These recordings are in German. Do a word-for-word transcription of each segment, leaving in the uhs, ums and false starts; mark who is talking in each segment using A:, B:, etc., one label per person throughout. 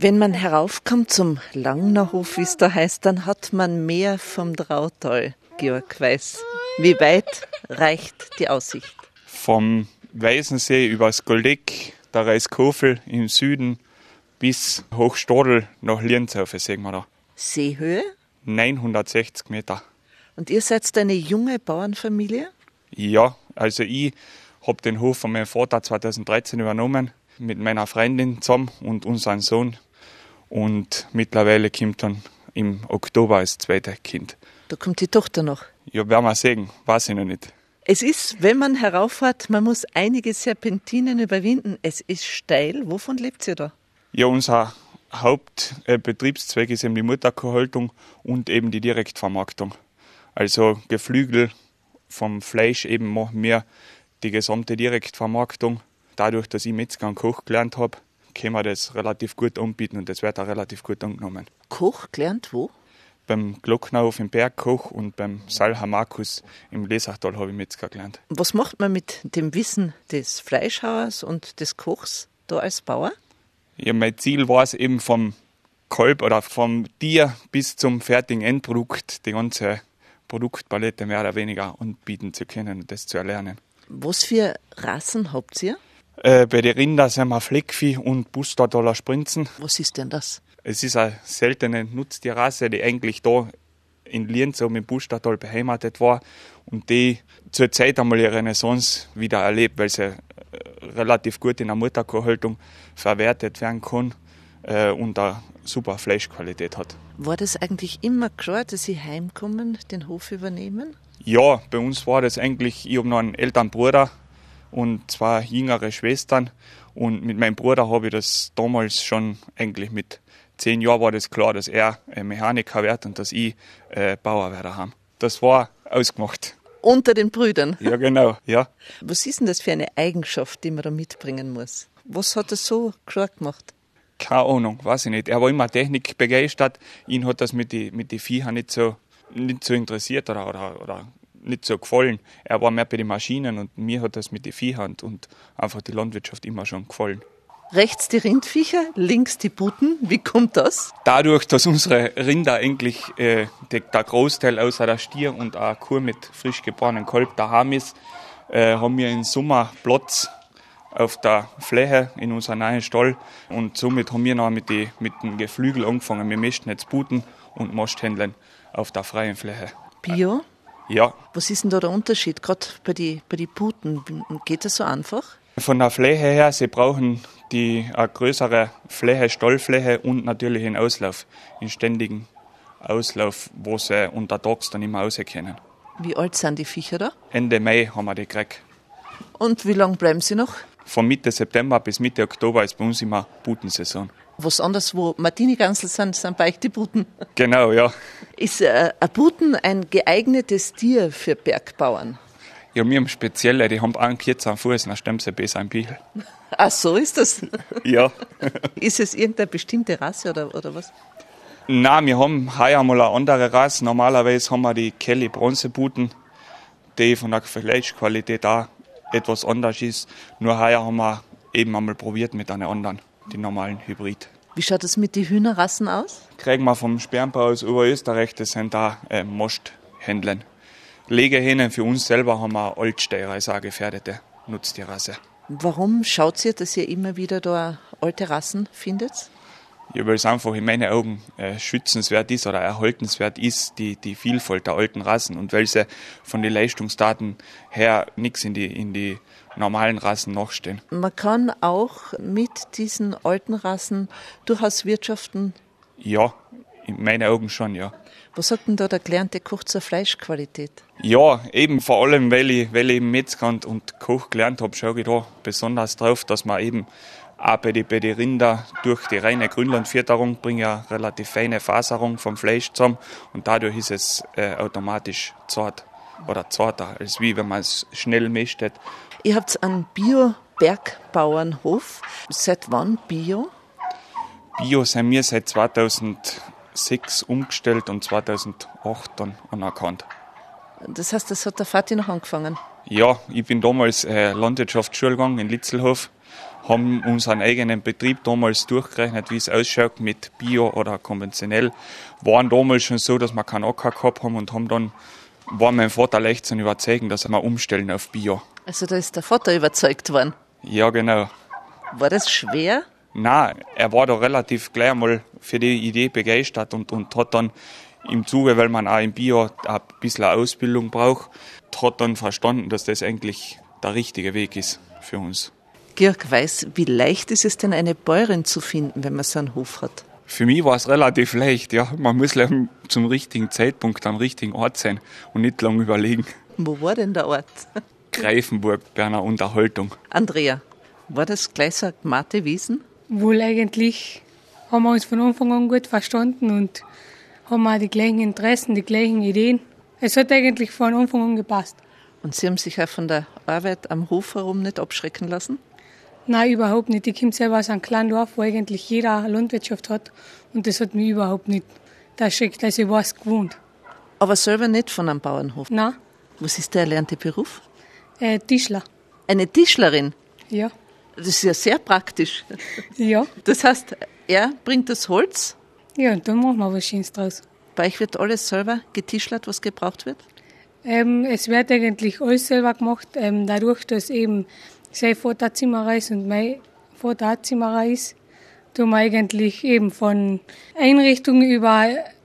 A: Wenn man heraufkommt zum Langnerhof, wie es da heißt, dann hat man mehr vom Drautal, Georg Weiß. Wie weit reicht die Aussicht?
B: Vom Weißensee übers Goldeck, der Reiskofel im Süden bis Hochstadel nach Lienzhaufe, sehen wir da.
A: Seehöhe?
B: neunhundertsechzig Meter.
A: Und ihr seid eine junge Bauernfamilie?
B: Ja, also ich habe den Hof von meinem Vater zweitausenddreizehn übernommen, mit meiner Freundin zusammen und unserem Sohn. Und mittlerweile kommt dann im Oktober als zweites Kind.
A: Da kommt die Tochter noch.
B: Ja, werden wir sehen, weiß ich noch nicht.
A: Es ist, wenn man herauffährt, man muss einige Serpentinen überwinden. Es ist steil. Wovon lebt ihr da?
B: Ja, unser Hauptbetriebszweig ist eben die Mutterkuhhaltung und eben die Direktvermarktung. Also Geflügel vom Fleisch eben machen wir die gesamte Direktvermarktung. Dadurch, dass ich Metzger und Koch gelernt habe, können wir das relativ gut anbieten und das wird auch relativ gut angenommen.
A: Koch gelernt wo?
B: Beim Glocknerhof im Bergkoch und beim Salha Markus im Lesachtal habe ich Metzger gelernt.
A: Was macht man mit dem Wissen des Fleischhauers und des Kochs da als Bauer?
B: Ja, mein Ziel war es eben vom Kalb oder vom Tier bis zum fertigen Endprodukt, die ganze Produktpalette mehr oder weniger anbieten zu können und das zu erlernen.
A: Was für Rassen habt ihr?
B: Äh, bei den Rindern sind wir Fleckvieh und Bustadaler Sprinzen.
A: Was ist denn das?
B: Es ist eine seltene Nutztierrasse, die eigentlich da in Lienz im Bustadtal beheimatet war und die zur Zeit einmal ihre Renaissance wieder erlebt, weil sie relativ gut in der Mutterkuhhaltung verwertet werden kann äh, und eine super Fleischqualität hat.
A: War das eigentlich immer klar, dass Sie heimkommen, den Hof übernehmen?
B: Ja, bei uns war das eigentlich, ich habe noch einen älteren Bruder und zwei jüngere Schwestern und mit meinem Bruder habe ich das damals schon eigentlich mit zehn Jahren war das klar, dass er äh, Mechaniker wird und dass ich äh, Bauer werde haben. Das war ausgemacht.
A: Unter den Brüdern?
B: Ja, genau, ja.
A: Was ist denn das für eine Eigenschaft, die man da mitbringen muss? Was hat er so klar gemacht?
B: Keine Ahnung, weiß ich nicht. Er war immer technikbegeistert. Ihn hat das mit den mit die Viechern nicht so, nicht so interessiert oder, oder, oder nicht so gefallen. Er war mehr bei den Maschinen und mir hat das mit den Viechern und einfach die Landwirtschaft immer schon gefallen.
A: Rechts die Rindviecher, links die Puten. Wie kommt das?
B: Dadurch, dass unsere Rinder eigentlich äh, der, der Großteil außer der Stier und eine Kuh mit frisch geborenen Kalb daheim ist, äh, haben wir im Sommer Platz auf der Fläche in unserem neuen Stall und somit haben wir noch mit, die, mit dem Geflügel angefangen. Wir möchten jetzt Puten und Masthändeln auf der freien Fläche.
A: Bio?
B: Ja.
A: Was ist denn da der Unterschied, gerade bei den bei die Puten? Geht das so einfach?
B: Von der Fläche her, sie brauchen die eine größere Fläche, Stallfläche und natürlich einen Auslauf, einen ständigen Auslauf, wo sie untertags dann immer raus können.
A: Wie alt sind die Viecher da?
B: Ende Mai haben wir die gekriegt.
A: Und wie lange bleiben sie noch?
B: Von Mitte September bis Mitte Oktober ist bei uns immer Putensaison.
A: Was anderes, wo Martini-Gansel sind, sind bei euch die Puten.
B: Genau, ja.
A: Ist äh, ein Puten ein geeignetes Tier für Bergbauern?
B: Ja, wir haben spezielle, die haben einen vierzehn Fuß, dann stemmen sie besser im Pichel.
A: Ach, so ist das?
B: Ja.
A: Ist es irgendeine bestimmte Rasse oder, oder was?
B: Nein, wir haben heuer mal eine andere Rasse. Normalerweise haben wir die Kelly-Bronzeputen, die von der Fleischqualität auch etwas anders ist. Nur heuer haben wir eben einmal probiert mit einer anderen, die normalen Hybrid.
A: Wie schaut es mit den Hühnerrassen aus?
B: Kriegen wir vom Sperrenbau aus Oberösterreich, das sind da äh, Masthändlen. Legehähnen für uns selber haben wir Altsteirer, also eine gefährdete Nutztierrasse.
A: Warum schaut ihr, dass ihr immer wieder da alte Rassen findet?
B: Ja, weil es einfach in meinen Augen äh, schützenswert ist oder erhaltenswert ist, die, die Vielfalt der alten Rassen. Und weil sie von den Leistungsdaten her nichts in die, in die normalen Rassen nachstehen.
A: Man kann auch mit diesen alten Rassen durchaus wirtschaften?
B: Ja, in meinen Augen schon, ja.
A: Was sagt denn da der gelernte Koch zur Fleischqualität?
B: Ja, eben vor allem, weil ich, weil ich eben Metzger und Koch gelernt habe, schaue ich da besonders drauf, dass man eben auch bei den bei die Rinder durch die reine Grünlandfütterung bringt ja relativ feine Faserung vom Fleisch zusammen und dadurch ist es äh, automatisch zart oder zarter, als wie wenn man es schnell mästet.
A: Ihr habt einen Bio-Bergbauernhof. Seit wann Bio?
B: Bio sind wir seit zweitausendsechs umgestellt und zweitausendacht dann anerkannt.
A: Das heißt, das hat der Vati noch angefangen?
B: Ja, ich bin damals äh, Landwirtschaftsschule gegangen in Litzelhof, haben unseren eigenen Betrieb damals durchgerechnet, wie es ausschaut mit Bio oder konventionell. Waren damals schon so, dass wir keinen Acker gehabt haben und haben dann, war mein Vater leicht zu überzeugen, dass wir umstellen auf Bio.
A: Also da ist der Vater überzeugt worden.
B: Ja, genau.
A: War das schwer?
B: Nein, er war da relativ gleich mal für die Idee begeistert und, und hat dann im Zuge, weil man auch im Bio ein bisschen Ausbildung braucht, hat dann verstanden, dass das eigentlich der richtige Weg ist für uns.
A: Georg Weiß, wie leicht ist es denn, eine Bäuerin zu finden, wenn man so einen Hof hat?
B: Für mich war es relativ leicht, ja. Man muss zum richtigen Zeitpunkt am richtigen Ort sein und nicht lange überlegen.
A: Wo war denn der Ort?
B: Greifenburg, bei einer Unterhaltung.
A: Andrea, war das gleich so eine gemahte Wiesen?
C: Wohl eigentlich haben wir uns von Anfang an gut verstanden und haben auch die gleichen Interessen, die gleichen Ideen. Es hat eigentlich von Anfang an gepasst.
A: Und Sie haben sich auch von der Arbeit am Hof herum nicht abschrecken lassen?
C: Nein, überhaupt nicht. Ich komme selber aus einem kleinen Dorf, wo eigentlich jeder eine Landwirtschaft hat. Und das hat mich überhaupt nicht erschreckt. Also ich war es gewohnt.
A: Aber selber nicht von einem Bauernhof?
C: Nein.
A: Was ist der erlernte Beruf?
C: Äh, Tischler.
A: Eine Tischlerin?
C: Ja.
A: Das ist ja sehr praktisch.
C: Ja.
A: Das heißt, er bringt das Holz?
C: Ja, und dann machen wir was Schönes draus.
A: Bei euch wird alles selber getischlert, was gebraucht wird?
C: Ähm, es wird eigentlich alles selber gemacht, ähm, dadurch, dass eben sein Vater Zimmerer ist und mein Vater auch Zimmerer ist, tun wir eigentlich eben von Einrichtungen über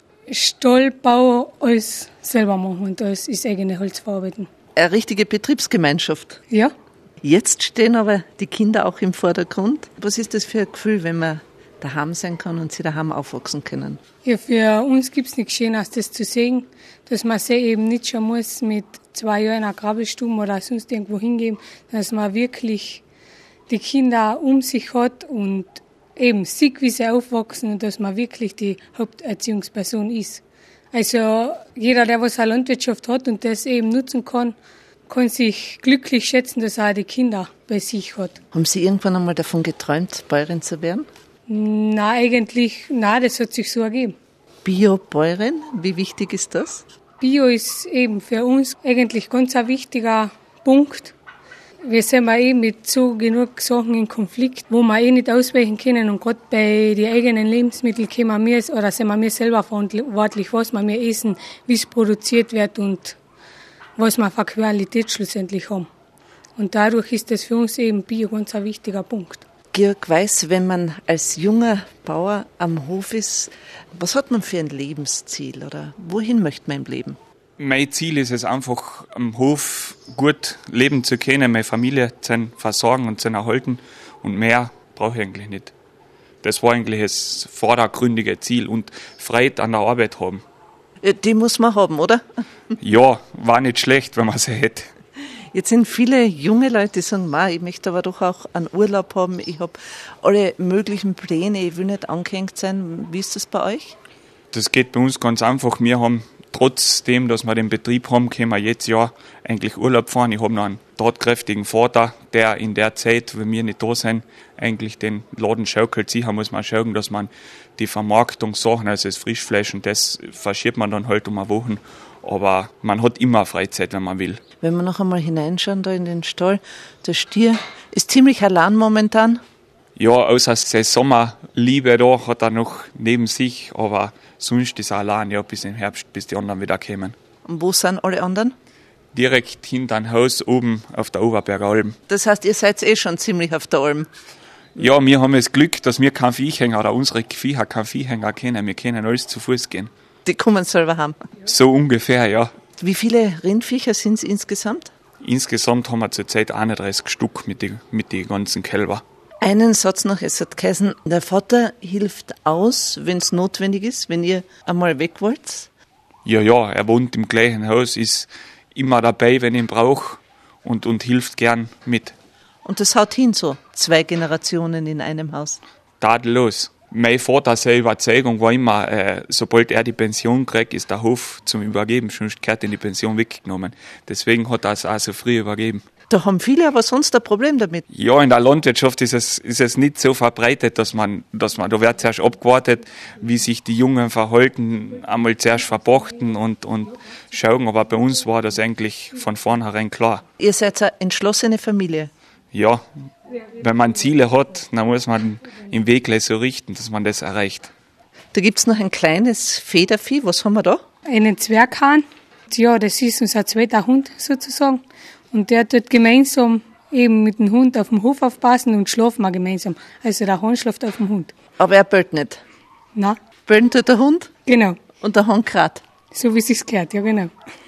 C: Stallbau alles selber machen und das ist eigene Holzverarbeitung.
A: Eine richtige Betriebsgemeinschaft.
C: Ja.
A: Jetzt stehen aber die Kinder auch im Vordergrund. Was ist das für ein Gefühl, wenn man daheim sein kann und sie daheim aufwachsen können?
C: Ja, für uns gibt es nichts Schöneres, das zu sehen, dass man sie eben nicht schon muss mit zwei Jahren in einer Krabbelstube oder sonst irgendwo hingeben, dass man wirklich die Kinder um sich hat und eben sieht, wie sie aufwachsen und dass man wirklich die Haupterziehungsperson ist. Also jeder, der was eine Landwirtschaft hat und das eben nutzen kann, kann sich glücklich schätzen, dass er auch die Kinder bei sich hat.
A: Haben Sie irgendwann einmal davon geträumt, Bäuerin zu werden?
C: Nein, eigentlich, nein, das hat sich so ergeben.
A: Bio-Bäuerin, wie wichtig ist das?
C: Bio ist eben für uns eigentlich ganz ein wichtiger Punkt. Wir sind ja eh mit so genug Sachen in Konflikt, wo wir eh nicht ausweichen können. Und gerade bei den eigenen Lebensmitteln können wir, oder sind wir selber verantwortlich, was wir mehr essen, wie es produziert wird und was wir für Qualität schlussendlich haben. Und dadurch ist das für uns eben Bio ganz ein wichtiger Punkt.
A: Georg Weiß, wenn man als junger Bauer am Hof ist, was hat man für ein Lebensziel oder wohin möchte man im Leben?
B: Mein Ziel ist es einfach, am Hof gut leben zu können, meine Familie zu versorgen und zu erhalten und mehr brauche ich eigentlich nicht. Das war eigentlich das vordergründige Ziel und Freude an der Arbeit haben.
A: Die muss man haben, oder?
B: Ja, war nicht schlecht, wenn man sie hätte.
A: Jetzt sind viele junge Leute, die sagen, Ma, ich möchte aber doch auch einen Urlaub haben, ich habe alle möglichen Pläne, ich will nicht angehängt sein. Wie ist das bei euch?
B: Das geht bei uns ganz einfach. Wir haben trotzdem, dass wir den Betrieb haben, können wir jetzt ja eigentlich Urlaub fahren. Ich habe noch einen tatkräftigen Vater, der in der Zeit, wenn wir nicht da sind, eigentlich den Laden schaukelt. Sicher muss man schauen, dass man die Vermarktungssachen, also das Frischfleisch und das verschiebt man dann halt um eine Woche. Aber man hat immer Freizeit, wenn man will.
A: Wenn wir noch einmal hineinschauen da in den Stall, der Stier ist ziemlich allein momentan.
B: Ja, außer seine Sommerliebe da hat er noch neben sich, aber sonst ist er allein, ja, bis im Herbst, bis die anderen wieder kommen.
A: Und wo sind alle anderen?
B: Direkt hinter dem Haus oben auf der Oberberger Alm.
A: Das heißt, ihr seid eh schon ziemlich auf der Alm.
B: Ja, wir haben das Glück, dass wir keinen Viehhänger oder unsere Viecher keinen Viehhänger kennen. Wir können alles zu Fuß gehen.
A: Die kommen selber haben.
B: So ungefähr, ja.
A: Wie viele Rindviecher sind es insgesamt?
B: Insgesamt haben wir zurzeit einunddreißig Stück mit den mit die ganzen Kälber.
A: Einen Satz noch, es hat geheißen, der Vater hilft aus, wenn es notwendig ist, wenn ihr einmal weg wollt.
B: Ja, ja, er wohnt im gleichen Haus, ist immer dabei, wenn ich ihn brauche und, und hilft gern mit.
A: Und das haut hin so, zwei Generationen in einem Haus.
B: Tadellos. Mein Vater, seine Überzeugung war immer, äh, sobald er die Pension kriegt, ist der Hof zum Übergeben, sonst gehört in die Pension weggenommen. Deswegen hat er es auch so früh übergeben.
A: Da haben viele aber sonst ein Problem damit.
B: Ja, in der Landwirtschaft ist es, ist es nicht so verbreitet, dass man, dass man, da wird zuerst abgewartet, wie sich die Jungen verhalten, einmal zuerst verpachten und, und schauen. Aber bei uns war das eigentlich von vornherein klar.
A: Ihr seid eine entschlossene Familie.
B: Ja, wenn man Ziele hat, dann muss man im Weg so richten, dass man das erreicht.
A: Da gibt's noch ein kleines Federvieh. Was haben wir da?
C: Einen Zwerghahn. Ja, das ist unser zweiter Hund sozusagen. Und der tut gemeinsam eben mit dem Hund auf dem Hof aufpassen und schlafen wir gemeinsam. Also der Hahn schläft auf dem Hund.
A: Aber er bellt nicht.
C: Nein.
A: Bellen tut der Hund
C: Genau.
A: und der Hahn krat.
C: So wie es sich gehört, ja genau.